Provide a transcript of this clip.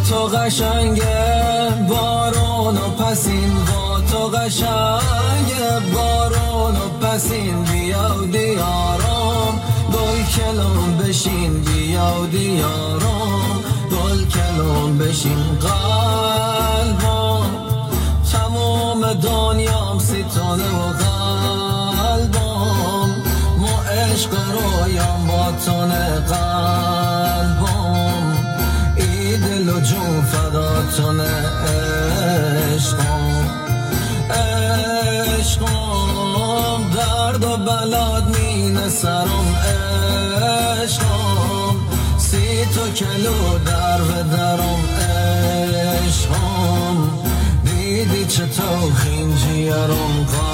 تو قشنگه بارون و پسین با تو قشنگه بارون و پسین بیا و دیارم گل کلم بشین بیا و دیارم گل کلم بشین قلبم تمام دنیام ستاره و قلبم ما عشق رویم با تونه قلبم ای دل و جون فداتونه عشقم عشقم درد و بلاد مینه سرم عشقم سی تو کلو در و درم عشقم دیدی چطور خینجیارم